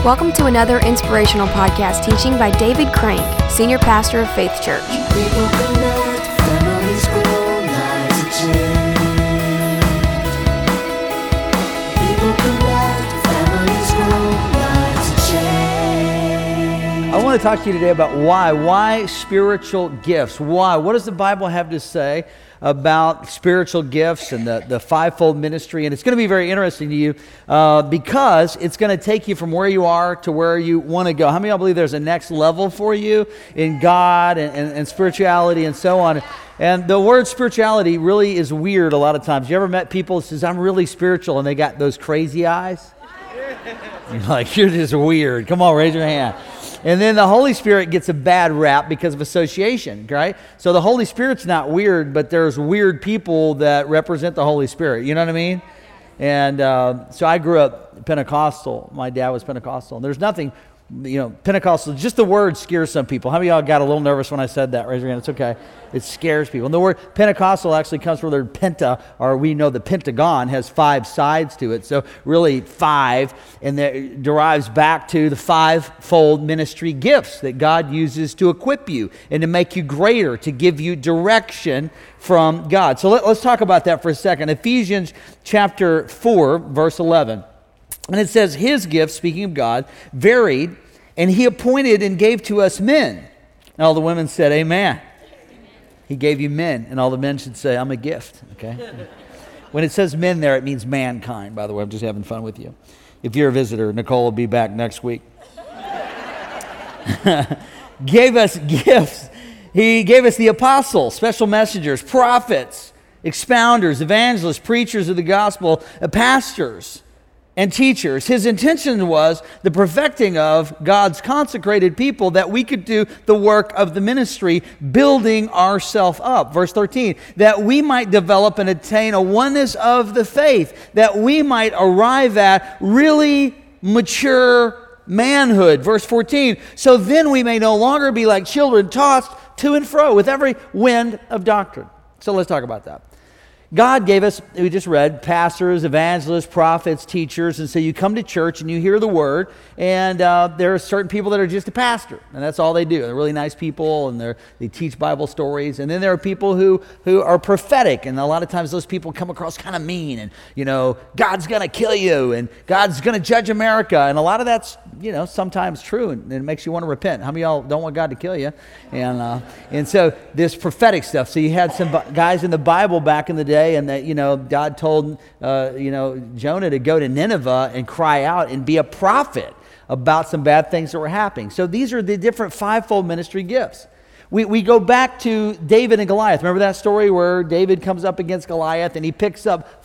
Welcome to another inspirational podcast teaching by David Crank, Senior Pastor of Faith Church. People connect, families grow, lives are changed. People connect, families grow, lives are changed. I want to talk to you today about why spiritual gifts. Why? What does the Bible have to say about spiritual gifts and the fivefold ministry? And it's going to be very interesting to you because it's going to take you from where you are to where you want to go. How many of y'all believe there's a next level for you in God and spirituality and so on? And the word spirituality really is weird a lot of times. You ever met people that says, I'm really spiritual, and they got those crazy eyes? You're like, you're just weird. Come on, raise your hand. And then the Holy Spirit gets a bad rap because of association, right? So the Holy Spirit's not weird, but there's weird people that represent the Holy Spirit. You know what I mean? And so I grew up Pentecostal. My dad was Pentecostal. And there's nothing, Pentecostal, just the word scares some people. How many of y'all got a little nervous when I said that? Raise your hand. It's okay. It scares people. And the word Pentecostal actually comes from the word penta, or we know the Pentagon has 5 sides to it. So really 5, and that derives back to the fivefold ministry gifts that God uses to equip you and to make you greater, to give you direction from God. So let's talk about that for a second. Ephesians chapter 4, verse 11. And it says, his gifts, speaking of God, varied, and he appointed and gave to us men. And all the women said, amen. He gave you men, and all the men should say, I'm a gift, okay? When it says men there, it means mankind, by the way. I'm just having fun with you. If you're a visitor, Nicole will be back next week. Gave us gifts. He gave us the apostles, special messengers, prophets, expounders, evangelists, preachers of the gospel, pastors, and teachers. His intention was the perfecting of God's consecrated people, that we could do the work of the ministry, building ourselves up. Verse 13, that we might develop and attain a oneness of the faith, that we might arrive at really mature manhood. Verse 14, so then we may no longer be like children, tossed to and fro with every wind of doctrine. So let's talk about that. God gave us, we just read, pastors, evangelists, prophets, teachers, and so you come to church and you hear the word, and there are certain people that are just a pastor, and that's all they do. They're really nice people, and they teach Bible stories, and then there are people who are prophetic, and a lot of times those people come across kind of mean, and God's going to kill you, and God's going to judge America, and a lot of that's sometimes true, and it makes you want to repent. How many of y'all don't want God to kill you? And so this prophetic stuff. So you had some guys in the Bible back in the day, and that God told Jonah to go to Nineveh and cry out and be a prophet about some bad things that were happening. So these are the different fivefold ministry gifts. We go back to David and Goliath. Remember that story where David comes up against Goliath and he picks up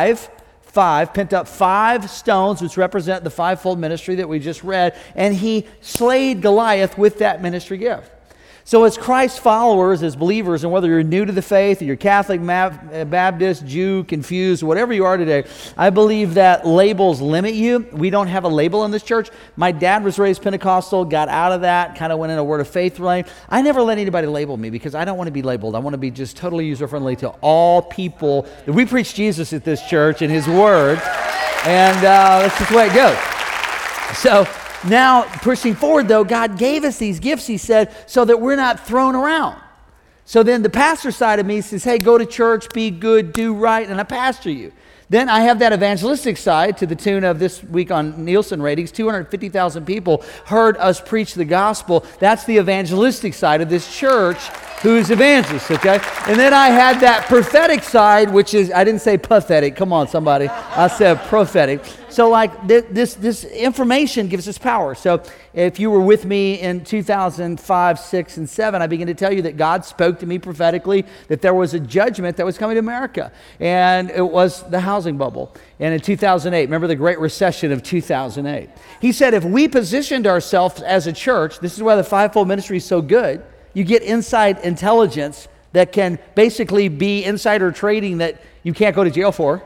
picked up 5 stones, which represent the fivefold ministry that we just read, and he slayed Goliath with that ministry gift. So as Christ followers, as believers, and whether you're new to the faith, or you're Catholic, Baptist, Jew, confused, whatever you are today, I believe that labels limit you. We don't have a label in this church. My dad was raised Pentecostal, got out of that, kind of went in a word of faith lane. I never let anybody label me because I don't want to be labeled. I want to be just totally user-friendly to all people. We preach Jesus at this church and his word, and that's just the way it goes. So now, pushing forward, though, God gave us these gifts, he said, so that we're not thrown around. So then the pastor side of me says, hey, go to church, be good, do right, and I pastor you. Then I have that evangelistic side to the tune of this week on Nielsen ratings, 250,000 people heard us preach the gospel. That's the evangelistic side of this church who's evangelists, okay? And then I had that prophetic side, which is, I didn't say pathetic. Come on, somebody. I said prophetic. So like this information gives us power. So if you were with me in 2005, 6, and 7, I began to tell you that God spoke to me prophetically that there was a judgment that was coming to America. And it was the housing bubble. And in 2008, remember the Great Recession of 2008. He said if we positioned ourselves as a church, this is why the fivefold ministry is so good, you get inside intelligence that can basically be insider trading that you can't go to jail for.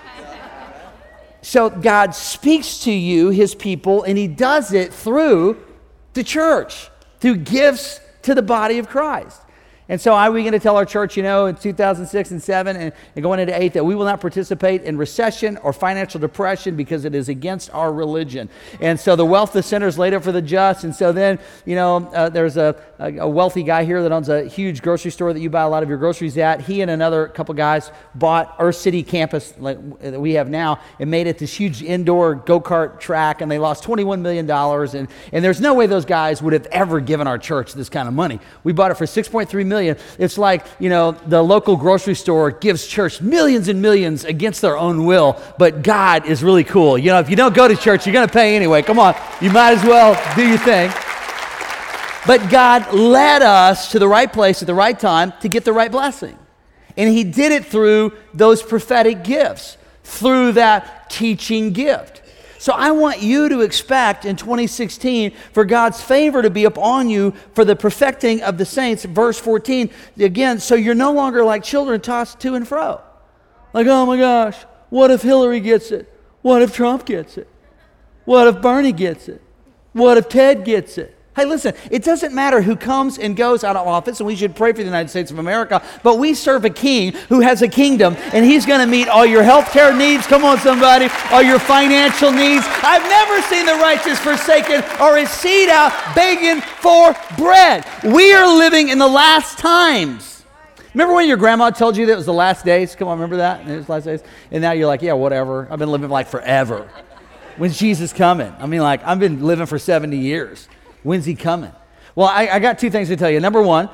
So God speaks to you, his people, and he does it through the church, through gifts to the body of Christ. And so are we going to tell our church, in 2006 and 7 and going into 8 that we will not participate in recession or financial depression because it is against our religion. And so the wealth of the sinner is laid up for the just. And so then, there's a wealthy guy here that owns a huge grocery store that you buy a lot of your groceries at. He and another couple guys bought Earth City campus that we have now and made it this huge indoor go-kart track, and they lost $21 million. And there's no way those guys would have ever given our church this kind of money. We bought it for $6.3 million. It's like, the local grocery store gives church millions and millions against their own will, but God is really cool. If you don't go to church, you're going to pay anyway. Come on, you might as well do your thing. But God led us to the right place at the right time to get the right blessing. And he did it through those prophetic gifts, through that teaching gift. So I want you to expect in 2016 for God's favor to be upon you for the perfecting of the saints. Verse 14, again, so you're no longer like children tossed to and fro. Like, oh my gosh, what if Hillary gets it? What if Trump gets it? What if Bernie gets it? What if Ted gets it? Hey, listen, it doesn't matter who comes and goes out of office, and we should pray for the United States of America, but we serve a king who has a kingdom, and he's going to meet all your health care needs, come on somebody, all your financial needs. I've never seen the righteous forsaken or his seed out begging for bread. We are living in the last times. Remember when your grandma told you that it was the last days? Come on, remember that? It was the last days? And now you're like, yeah, whatever. I've been living like forever. When's Jesus coming? I've been living for 70 years. When's he coming? Well, I got two things to tell you. Number one,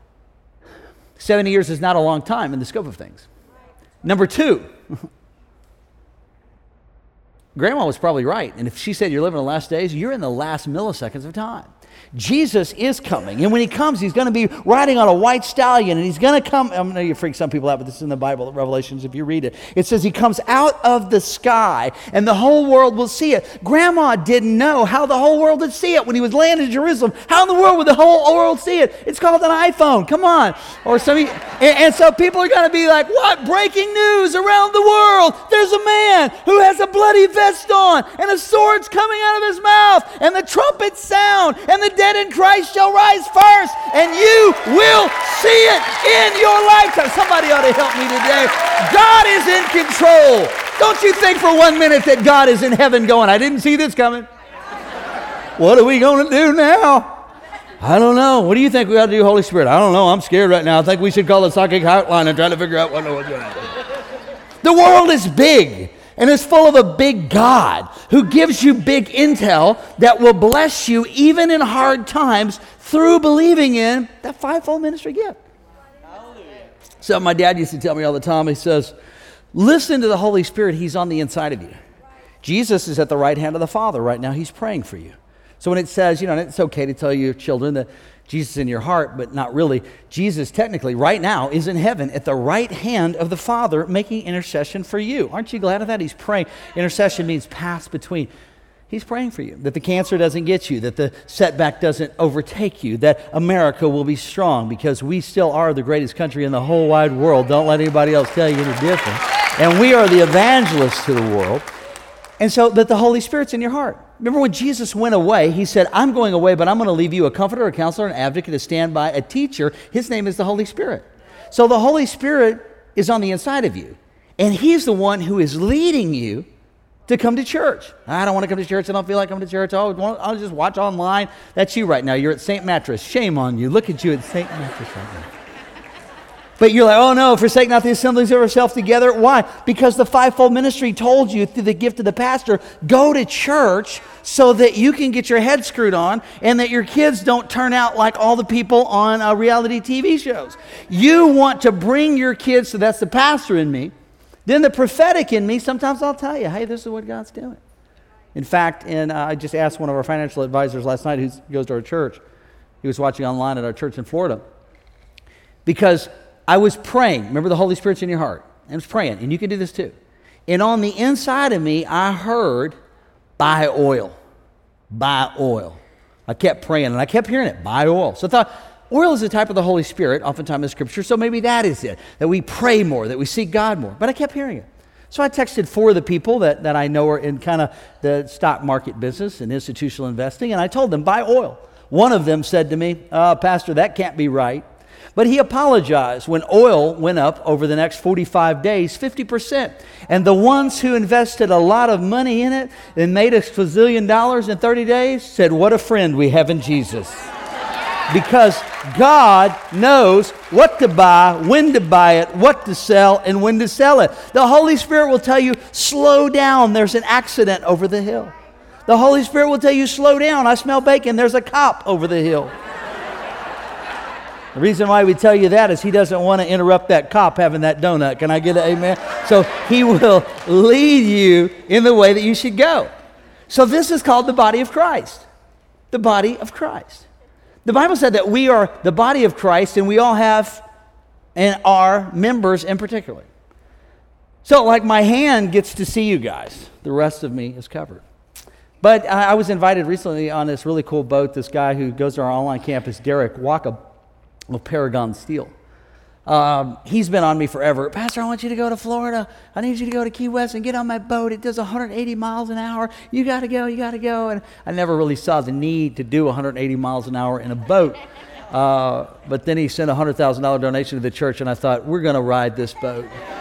70 years is not a long time in the scope of things. Number two, Grandma was probably right. And if she said you're living in the last days, you're in the last milliseconds of time. Jesus is coming. And when he comes, he's going to be riding on a white stallion. And he's going to come. I know you freak some people out, but this is in the Bible, Revelations, if you read it. It says he comes out of the sky and the whole world will see it. Grandma didn't know how the whole world would see it when he was landing in Jerusalem. How in the world would the whole world see it? It's called an iPhone. Come on. Or and so people are going to be like, what? Breaking news around the world. There's a man who has a bloody vest on and a sword's coming out of his mouth and the trumpets sound and the dead in Christ shall rise first, and you will see it in your lifetime. Somebody ought to help me today. God is in control. Don't you think for 1 minute that God is in heaven going, I didn't see this coming. What are we going to do now? I don't know. What do you think we ought to do, Holy Spirit? I don't know. I'm scared right now. I think we should call the psychic hotline and try to figure out what's going on. The world is big. And it's full of a big God who gives you big intel that will bless you even in hard times through believing in that fivefold ministry gift. So my dad used to tell me all the time, he says, listen to the Holy Spirit. He's on the inside of you. Jesus is at the right hand of the Father right now. He's praying for you. So when it says, it's okay to tell your children that Jesus is in your heart, but not really. Jesus technically right now is in heaven at the right hand of the Father making intercession for you. Aren't you glad of that? He's praying. Intercession means pass between. He's praying for you, that the cancer doesn't get you, that the setback doesn't overtake you, that America will be strong because we still are the greatest country in the whole wide world. Don't let anybody else tell you any different. And we are the evangelists to the world. And so that the Holy Spirit's in your heart. Remember when Jesus went away, he said, I'm going away, but I'm going to leave you a comforter, a counselor, an advocate, a standby, a teacher. His name is the Holy Spirit. So the Holy Spirit is on the inside of you. And he's the one who is leading you to come to church. I don't want to come to church. I don't feel like coming to church. Oh, I'll just watch online. That's you right now. You're at St. Mattress. Shame on you. Look at you at St. Mattress right now. But you're like, oh no, forsake not the assemblies of ourselves together. Why? Because the fivefold ministry told you through the gift of the pastor, go to church so that you can get your head screwed on and that your kids don't turn out like all the people on reality TV shows. You want to bring your kids, so that's the pastor in me. Then the prophetic in me, sometimes I'll tell you, hey, this is what God's doing. In fact, I just asked one of our financial advisors last night who goes to our church. He was watching online at our church in Florida. Because I was praying. Remember, the Holy Spirit's in your heart. I was praying, and you can do this too. And on the inside of me, I heard, buy oil. Buy oil. I kept praying, and I kept hearing it, buy oil. So I thought, oil is a type of the Holy Spirit, oftentimes in Scripture, so maybe that is it, that we pray more, that we seek God more. But I kept hearing it. So I texted 4 of the people that I know are in kind of the stock market business and institutional investing, and I told them, buy oil. One of them said to me, Pastor, that can't be right. But he apologized when oil went up over the next 45 days, 50%. And the ones who invested a lot of money in it and made a gazillion dollars in 30 days said, what a friend we have in Jesus. Because God knows what to buy, when to buy it, what to sell, and when to sell it. The Holy Spirit will tell you, slow down, there's an accident over the hill. The Holy Spirit will tell you, slow down, I smell bacon, there's a cop over the hill. The reason why we tell you that is he doesn't want to interrupt that cop having that donut. Can I get an amen? So he will lead you in the way that you should go. So this is called the body of Christ. The body of Christ. The Bible said that we are the body of Christ, and we all have and are members in particular. So like my hand gets to see you guys. The rest of me is covered. But I was invited recently on this really cool boat. This guy who goes to our online campus, Derek Waka, of Paragon Steel. He's been on me forever. Pastor, I want you to go to Florida. I need you to go to Key West and get on my boat. It does 180 miles an hour. You got to go. And I never really saw the need to do 180 miles an hour in a boat. But then he sent a $100,000 donation to the church, and I thought, we're going to ride this boat.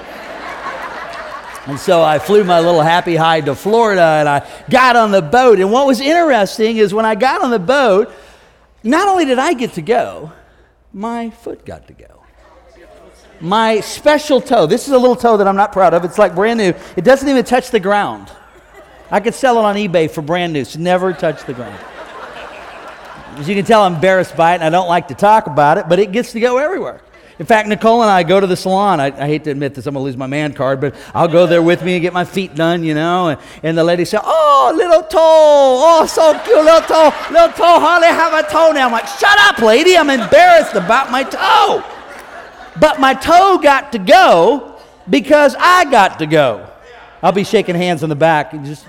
And so I flew my little happy hide to Florida, and I got on the boat. And what was interesting is when I got on the boat, not only did I get to go, my foot got to go. My special toe. This is a little toe that I'm not proud of. It's like brand new. It doesn't even touch the ground. I could sell it on eBay for brand new. It's never touched the ground. As you can tell, I'm embarrassed by it, and I don't like to talk about it, but it gets to go everywhere. In fact, Nicole and I go to the salon. I hate to admit this, I'm going to lose my man card, but I'll go there with me and get my feet done, you know. And the lady said, oh, little toe. Oh, so cute, little toe. Little toe, hardly have a toenail. I'm like, shut up, lady. I'm embarrassed about my toe. But my toe got to go because I got to go. I'll be shaking hands on the back and just...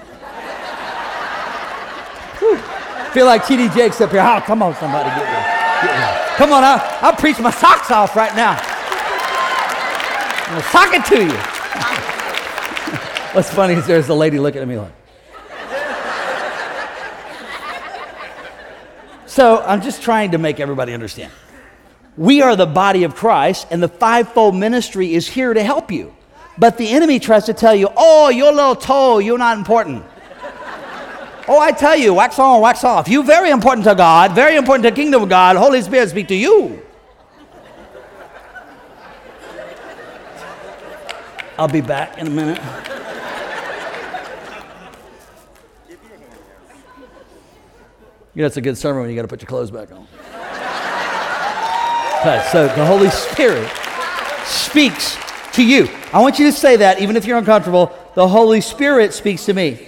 feel like T.D. Jakes up here. Oh, come on, somebody, get me. Come on, I'll preach my socks off right now. I'm going to sock it to you. What's funny is there's a lady looking at me like. So I'm just trying to make everybody understand. We are the body of Christ, and the fivefold ministry is here to help you. But the enemy tries to tell you, oh, your little toe, you're not important. Oh, I tell you, wax on, wax off. You're very important to God, very important to the kingdom of God. Holy Spirit speak to you. I'll be back in a minute. You know, it's a good sermon when you got to put your clothes back on. Okay, so the Holy Spirit speaks to you. I want you to say that, even if you're uncomfortable. The Holy Spirit speaks to me.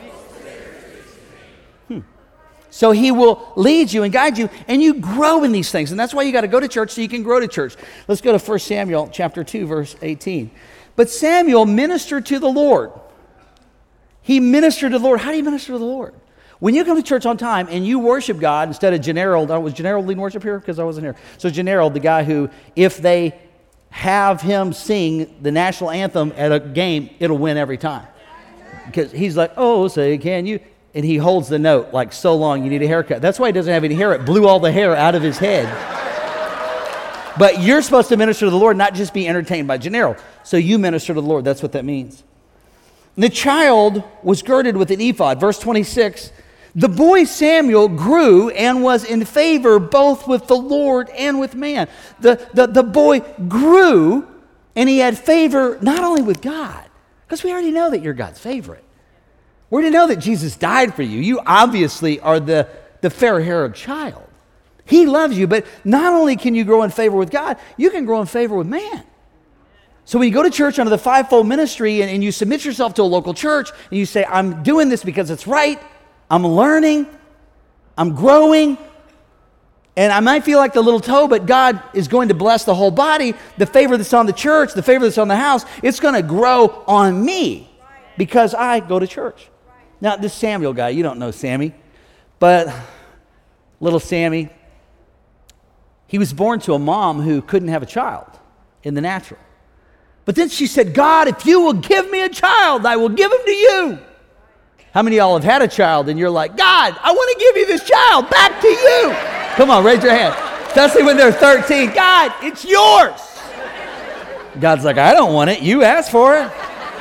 So he will lead you and guide you, and you grow in these things. And that's why you got to go to church so you can grow to church. Let's go to 1 Samuel chapter 2, verse 18. But Samuel ministered to the Lord. He ministered to the Lord. How do you minister to the Lord? When you come to church on time and you worship God instead of Generald. Was Generald leading worship here? Because I wasn't here. So Generald, the guy who, if they have him sing the national anthem at a game, it'll win every time. Because he's like, oh, say, can you... And he holds the note like so long, you need a haircut. That's why he doesn't have any hair. It blew all the hair out of his head. But you're supposed to minister to the Lord, not just be entertained by Gennaro. So you minister to the Lord. That's what that means. And the child was girded with an ephod. Verse 26, the boy Samuel grew and was in favor both with the Lord and with man. The boy grew and he had favor not only with God, because we already know that you're God's favorite. We already know that Jesus died for you. You obviously are the fair-haired child. He loves you, but not only can you grow in favor with God, you can grow in favor with man. So when you go to church under the fivefold ministry and you submit yourself to a local church and you say, I'm doing this because it's right, I'm learning, I'm growing, and I might feel like the little toe, but God is going to bless the whole body, the favor that's on the church, the favor that's on the house, it's going to grow on me because I go to church. Now, this Samuel guy, you don't know Sammy, but little Sammy, he was born to a mom who couldn't have a child in the natural. But then she said, God, if you will give me a child, I will give him to you. How many of y'all have had a child and you're like, God, I want to give you this child back to you? Come on, raise your hand. Especially when they're 13. God, it's yours. God's like, I don't want it. You asked for it.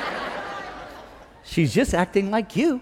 She's just acting like you.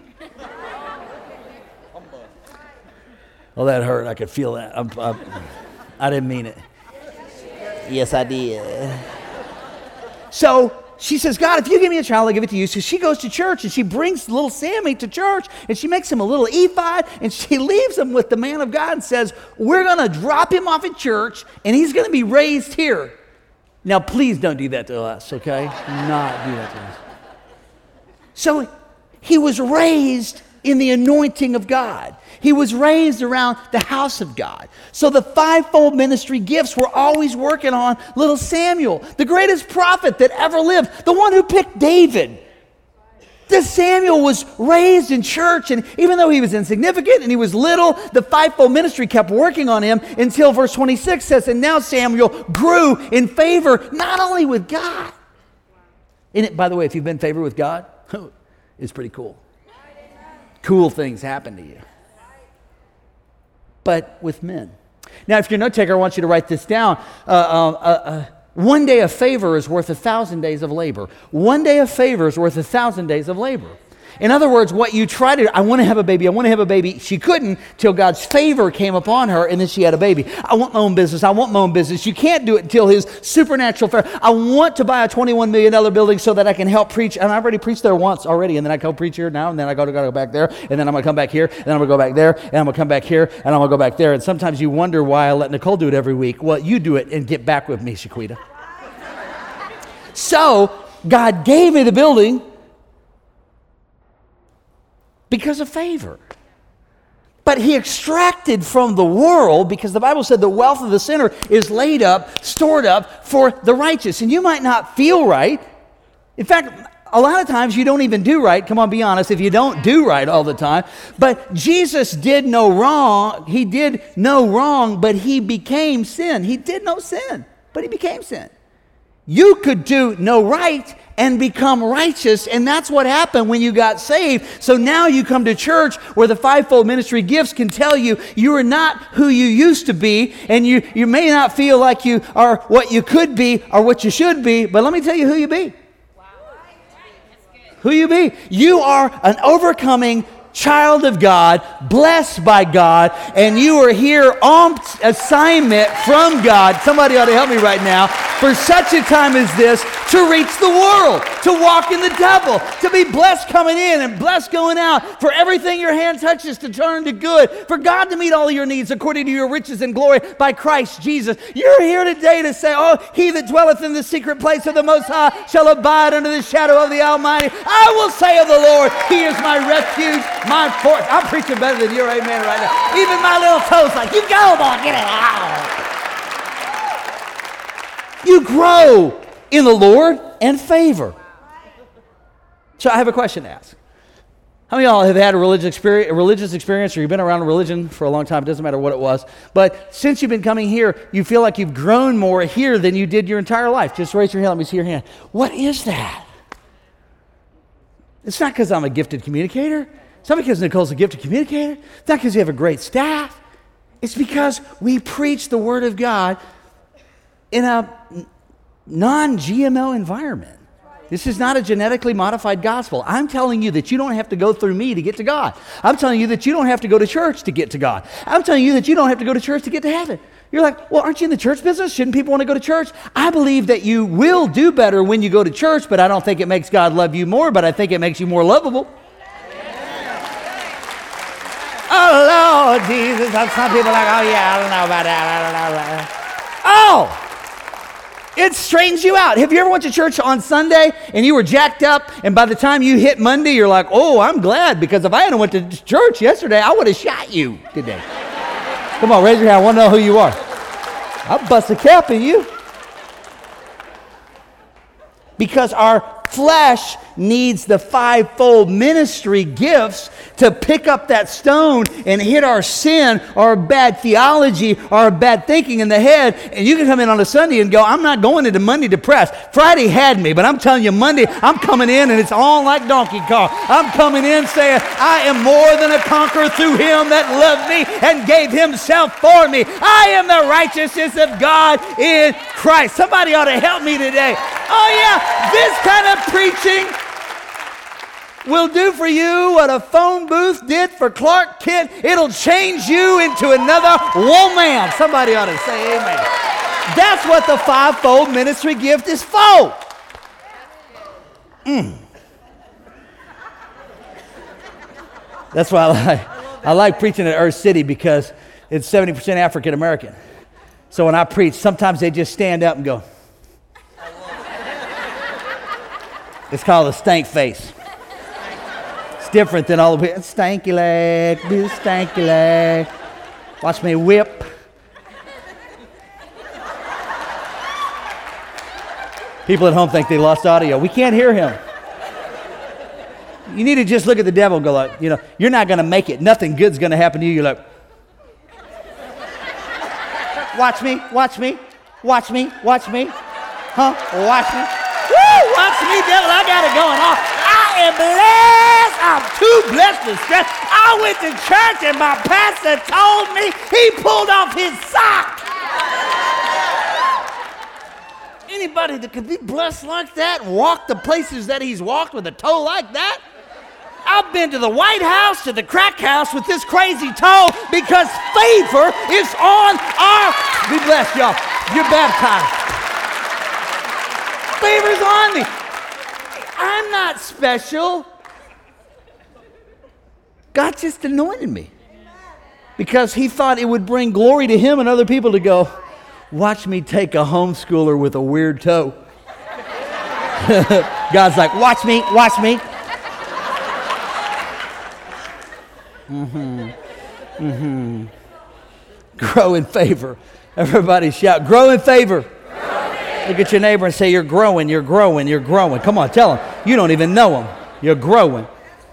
Oh, that hurt. I could feel that. I didn't mean it. Yes, I did. So she says, God, if you give me a child, I'll give it to you. So she goes to church, and she brings little Sammy to church, and she makes him a little ephod, and she leaves him with the man of God and says, we're going to drop him off at church, and he's going to be raised here. Now, please don't do that to us, okay? Not do that to us. So he was raised in the anointing of God. He was raised around the house of God. So the fivefold ministry gifts were always working on little Samuel, the greatest prophet that ever lived, the one who picked David. This Samuel was raised in church, and even though he was insignificant and he was little, the fivefold ministry kept working on him until verse 26 says, and now Samuel grew in favor not only with God. And it, by the way, if you've been in favor with God, it's pretty cool. Cool things happen to you. But with men. Now, if you're a note taker, I want you to write this down. One day of favor is worth 1,000 days of labor. One day of favor is worth 1,000 days of labor. In other words, what you try to do, I want to have a baby, I want to have a baby. She couldn't till God's favor came upon her, and then she had a baby. I want my own business. I want my own business. You can't do it until his supernatural favor. I want to buy a $21 million building so that I can help preach. And I've already preached there once already, and then I go preach here now, and then I got to go back there, and then I'm going to come back here, and then I'm going to go back there, and I'm going to come back here, and I'm going to go back there. And sometimes you wonder why I let Nicole do it every week. Well, you do it and get back with me, Shaquita. So God gave me the building because of favor. But he extracted from the world, because the Bible said the wealth of the sinner is laid up, stored up for the righteous. And you might not feel right. In fact, a lot of times you don't even do right. Come on, be honest, if you don't do right all the time. But Jesus did no wrong. He did no wrong, but he became sin. He did no sin, but he became sin. You could do no right and become righteous, and that's what happened when you got saved. So now you come to church where the fivefold ministry gifts can tell you you are not who you used to be, and you may not feel like you are what you could be or what you should be, but let me tell you who you be. Who you be. You are an overcoming child of God, blessed by God, and you are here on assignment from God. Somebody ought to help me right now. For such a time as this, to reach the world, to walk in the temple, to be blessed coming in and blessed going out, for everything your hand touches to turn to good, for God to meet all your needs according to your riches and glory by Christ Jesus. You're here today to say, oh, he that dwelleth in the secret place of the Most High shall abide under the shadow of the Almighty. I will say of the Lord, he is my refuge, my fortress. I'm preaching better than your amen right now. Even my little toes like, you go, boy, get it out. You grow in the Lord and favor. So I have a question to ask. How many of y'all have had a religious experience, or you've been around religion for a long time? It doesn't matter what it was. But since you've been coming here, you feel like you've grown more here than you did your entire life. Just raise your hand. Let me see your hand. What is that? It's not because I'm a gifted communicator. It's not because Nicole's a gifted communicator. It's not because you have a great staff. It's because we preach the Word of God in a non-GMO environment. This is not a genetically modified gospel. I'm telling you that you don't have to go through me to get to God. I'm telling you that you don't have to go to church to get to God. I'm telling you that you don't have to go to church to get to heaven. You're like, well, aren't you in the church business? Shouldn't people want to go to church? I believe that you will do better when you go to church, but I don't think it makes God love you more, but I think it makes you more lovable. Oh, Lord Jesus. Some people are like, oh, yeah, I don't know about that. Oh! It straightens you out. Have you ever went to church on Sunday and you were jacked up, and by the time you hit Monday, you're like, oh, I'm glad, because if I hadn't went to church yesterday, I would have shot you today. Come on, raise your hand. I want to know who you are. I'll bust a cap in you. Because our flesh needs the fivefold ministry gifts to pick up that stone and hit our sin or our bad theology or our bad thinking in the head. And you can come in on a Sunday and go, I'm not going into Monday depressed. Friday had me, but I'm telling you, Monday, I'm coming in and it's on like Donkey Kong. I'm coming in saying, I am more than a conqueror through him that loved me and gave himself for me. I am the righteousness of God in Christ. Somebody ought to help me today. Oh yeah, this kind of preaching will do for you what a phone booth did for Clark Kent. It'll change you into another woman. Somebody ought to say amen. That's what the fivefold ministry gift is for. That's why I like preaching at Earth City, because it's 70% African American. So when I preach, sometimes they just stand up and go. It's called a stank face. It's different than all the people. Stanky leg, do stanky leg. Watch me whip. People at home think they lost audio. We can't hear him. You need to just look at the devil and go like, you're not going to make it. Nothing good's going to happen to you. You're like, watch me, watch me, watch me, watch me. Huh? Watch me. Woo! Watch me, devil. I got it going on. I am blessed. I'm too blessed to stress. I went to church and my pastor told me he pulled off his sock. Anybody that could be blessed like that and walk the places that he's walked with a toe like that? I've been to the White House, to the crack house with this crazy toe because favor is on our... Be blessed, y'all. You're baptized. Favor's on me. I'm not special. God just anointed me because he thought it would bring glory to him and other people to go, watch me take a homeschooler with a weird toe. God's like, watch me, watch me. Grow in favor. Everybody shout, grow in favor. Look at your neighbor and say, you're growing, you're growing, you're growing. Come on, tell him. You don't even know him. You're growing.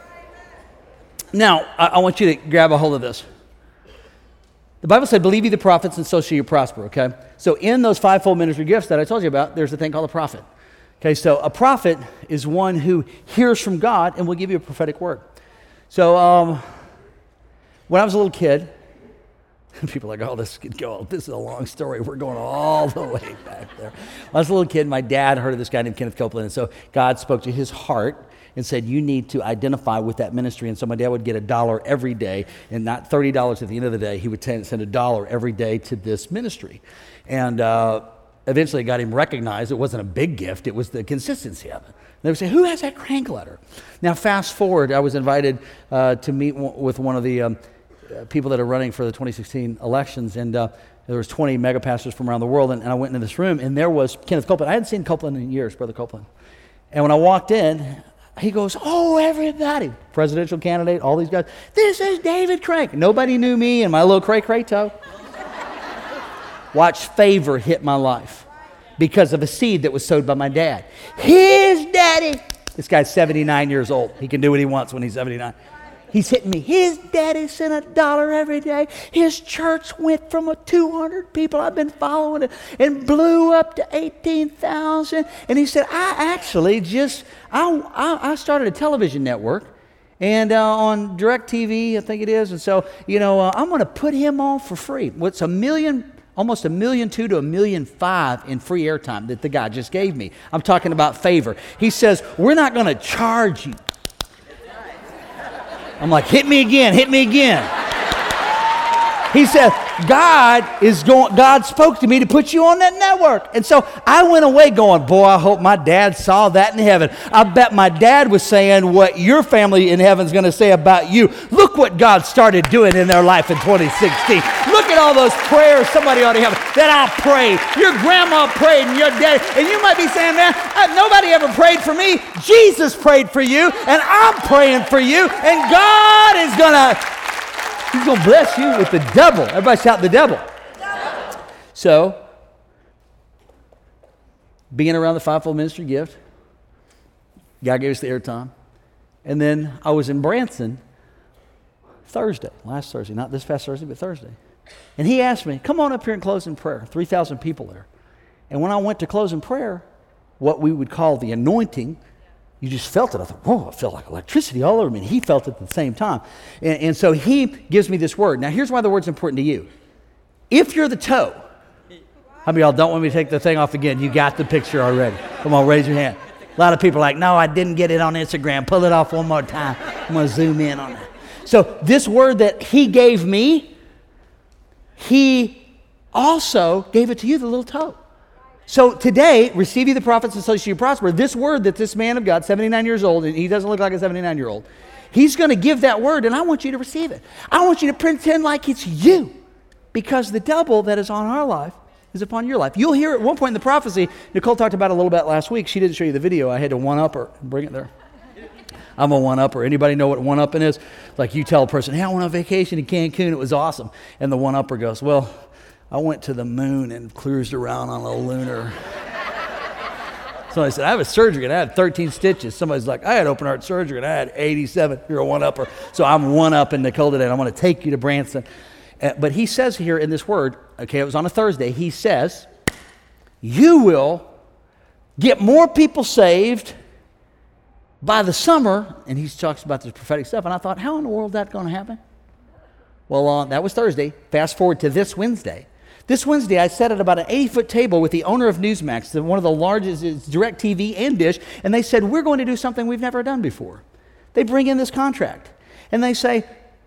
Now, I want you to grab a hold of this. The Bible said, believe ye the prophets and so shall you prosper, okay? So in those fivefold ministry gifts that I told you about, there's a thing called a prophet. Okay, so a prophet is one who hears from God and will give you a prophetic word. So when I was a little kid, people are like, oh, this is a long story. We're going all the way back there. When I was a little kid, my dad heard of this guy named Kenneth Copeland, and so God spoke to his heart and said, you need to identify with that ministry. And so my dad would get $1 every day, and not $30 at the end of the day. He would send $1 every day to this ministry. And eventually it got him recognized. It wasn't a big gift. It was the consistency of it. They would say, who has that crank letter? Now, fast forward, I was invited to meet with one of the people that are running for the 2016 elections, and there was 20 mega pastors from around the world, and I went into this room, and there was Kenneth Copeland. I hadn't seen Copeland in years, Brother Copeland. And when I walked in, he goes, oh, everybody, presidential candidate, all these guys, this is David Crank. Nobody knew me and my little cray-cray toe. Watch favor hit my life because of a seed that was sowed by my dad. His daddy, this guy's 79 years old. He can do what he wants when he's 79. He's hitting me. His daddy sent $1 every day. His church went from 200 people I've been following it and blew up to 18,000. And he said, I started a television network and on DirecTV, I think it is. And so, I'm going to put him on for free. What's almost $1.2 million to $1.5 million in free airtime that the guy just gave me. I'm talking about favor. He says, we're not going to charge you. I'm like, hit me again, hit me again. He said, God spoke to me to put you on that network. And so I went away going, boy, I hope my dad saw that in heaven. I bet my dad was saying what your family in heaven's going to say about you. Look what God started doing in their life in 2016. Look at all those prayers somebody ought to have that I prayed. Your grandma prayed and your dad. And you might be saying, man, nobody ever prayed for me. Jesus prayed for you and I'm praying for you. And God is going to... He's going to bless you with the double. Everybody shout the double. So, being around the fivefold ministry gift, God gave us the airtime. And then I was in Branson last Thursday, not this past Thursday, but Thursday. And he asked me, come on up here and close in prayer. 3,000 people there. And when I went to close in prayer, what we would call the anointing, you just felt it. I thought, whoa, I felt like electricity all over me. And he felt it at the same time. And so he gives me this word. Now, here's why the word's important to you. If you're the toe, how many of y'all don't want me to take the thing off again? You got the picture already. Come on, raise your hand. A lot of people are like, no, I didn't get it on Instagram. Pull it off one more time. I'm going to zoom in on that. So this word that he gave me, he also gave it to you, the little toe. So today, receive you the prophets and so shall you prosper. This word that this man of God, 79 years old, and he doesn't look like a 79-year-old, he's going to give that word, and I want you to receive it. I want you to pretend like it's you, because the double that is on our life is upon your life. You'll hear at one point in the prophecy, Nicole talked about it a little bit last week. She didn't show you the video. I had to one-up her. Bring it there. I'm a one-upper. Anybody know what one-upping is? Like you tell a person, hey, I went on vacation in Cancun. It was awesome. And the one-upper goes, well, I went to the moon and cruised around on a lunar. Somebody said, I have a surgery and I had 13 stitches. Somebody's like, I had open heart surgery and I had 87. You're a one-upper. So I'm one-upping Nicole today and I want to take you to Branson. But he says here in this word, okay, it was on a Thursday, he says, you will get more people saved by the summer, and he talks about this prophetic stuff, and I thought, how in the world is that going to happen? Well, that was Thursday. Fast forward to this Wednesday. This Wednesday, I sat at about an 80-foot table with the owner of Newsmax, one of the largest, it's DirecTV and Dish, and they said, we're going to do something we've never done before. They bring in this contract, and they say,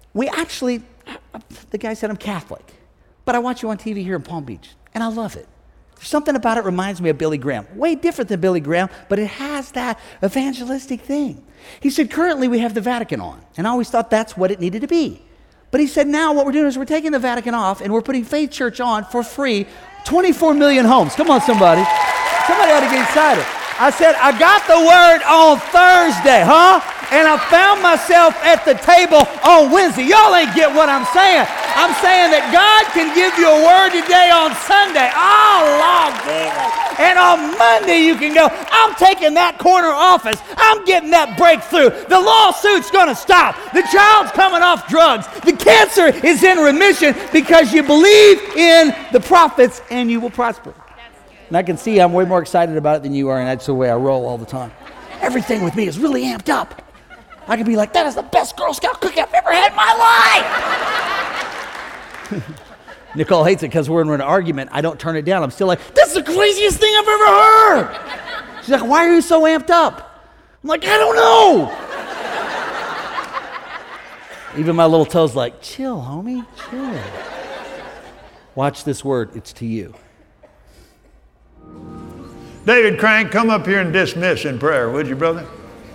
the guy said, I'm Catholic, but I watch you on TV here in Palm Beach, and I love it. Something about it reminds me of Billy Graham. Way different than Billy Graham, but it has that evangelistic thing. He said, currently we have the Vatican on, and I always thought that's what it needed to be. But he said, now what we're doing is we're taking the Vatican off, and we're putting Faith Church on for free, 24 million homes. Come on, somebody. Somebody ought to get excited. I said, I got the word on Thursday, and I found myself at the table on Wednesday. Y'all ain't get what I'm saying. I'm saying that God can give you a word today on Sunday. Oh, Lord Jesus. And on Monday you can go, I'm taking that corner office. I'm getting that breakthrough. The lawsuit's going to stop. The child's coming off drugs. The cancer is in remission because you believe in the prophets and you will prosper. And I can see I'm way more excited about it than you are, and that's the way I roll all the time. Everything with me is really amped up. I can be like, that is the best Girl Scout cookie I've ever had in my life. Nicole hates it because we're in an argument. I don't turn it down. I'm still like, this is the craziest thing I've ever heard. She's like, why are you so amped up? I'm like, I don't know. Even my little toe's like, chill, homie, chill. Watch this word. It's to you. David Crank, come up here and dismiss in prayer, would you, brother?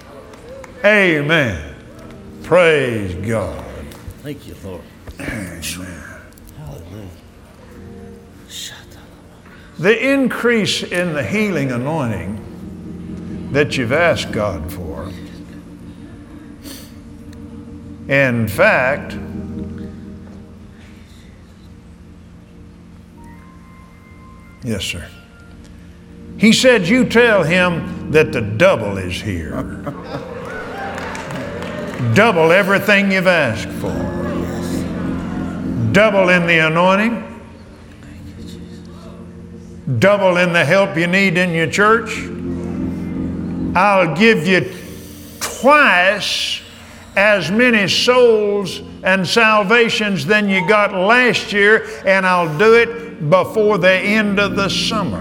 Amen. Praise God. Thank you, Lord. Amen. Hallelujah. The increase in the healing anointing that you've asked God for, in fact, yes, sir. He said, you tell him that the double is here. Double everything you've asked for. Double in the anointing. Double in the help you need in your church. I'll give you twice as many souls and salvations than you got last year, and I'll do it before the end of the summer,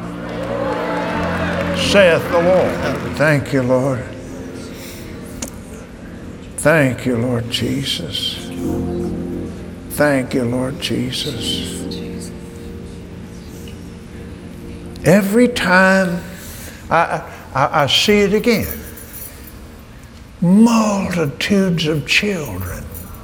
saith the Lord. Thank you, Lord. Thank you, Lord Jesus. Thank you, Lord Jesus. Every time I see it again, multitudes of children,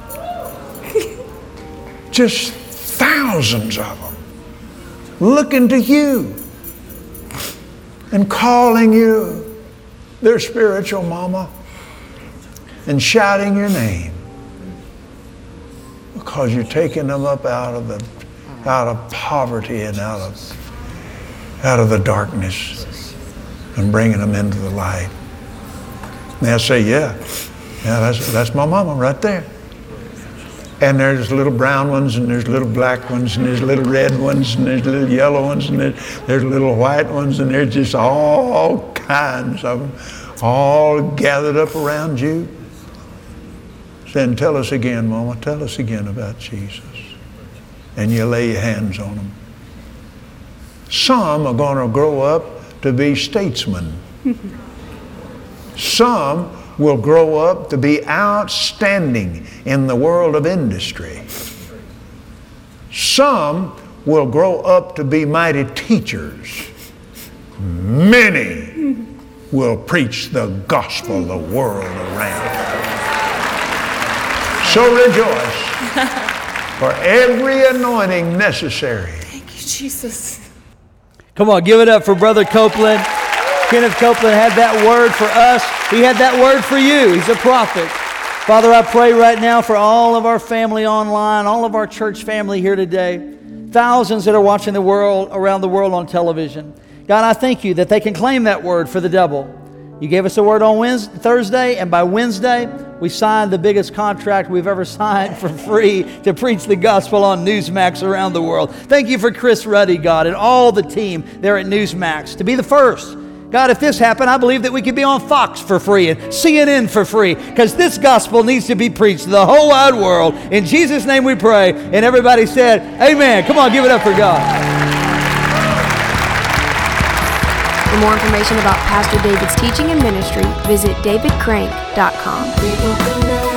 just thousands of them, looking to you and calling you their spiritual mama and shouting your name because you're taking them up out of poverty and out of the darkness and bringing them into the light. And they'll say, yeah, that's my mama right there. And there's little brown ones, and there's little black ones, and there's little red ones, and there's little yellow ones, and there's little white ones, and there's just all kinds of them, all gathered up around you. Saying, tell us again, Mama, tell us again about Jesus. And you lay your hands on them. Some are going to grow up to be statesmen. Some will grow up to be outstanding in the world of industry. Some will grow up to be mighty teachers. Many will preach the gospel the world around. So rejoice for every anointing necessary. Thank you, Jesus. Come on, give it up for Brother Copeland. Kenneth Copeland had that word for us. He had that word for you. He's a prophet. Father, I pray right now for all of our family online, all of our church family here today, thousands that are watching the world around the world on television. God, I thank you that they can claim that word for the devil. You gave us a word on Thursday, and by Wednesday, we signed the biggest contract we've ever signed for free to preach the gospel on Newsmax around the world. Thank you for Chris Ruddy, God, and all the team there at Newsmax to be the first. God, if this happened, I believe that we could be on Fox for free and CNN for free, because this gospel needs to be preached to the whole wide world. In Jesus' name we pray. And everybody said, amen. Come on, give it up for God. For more information about Pastor David's teaching and ministry, visit davidcrank.com. We will connect.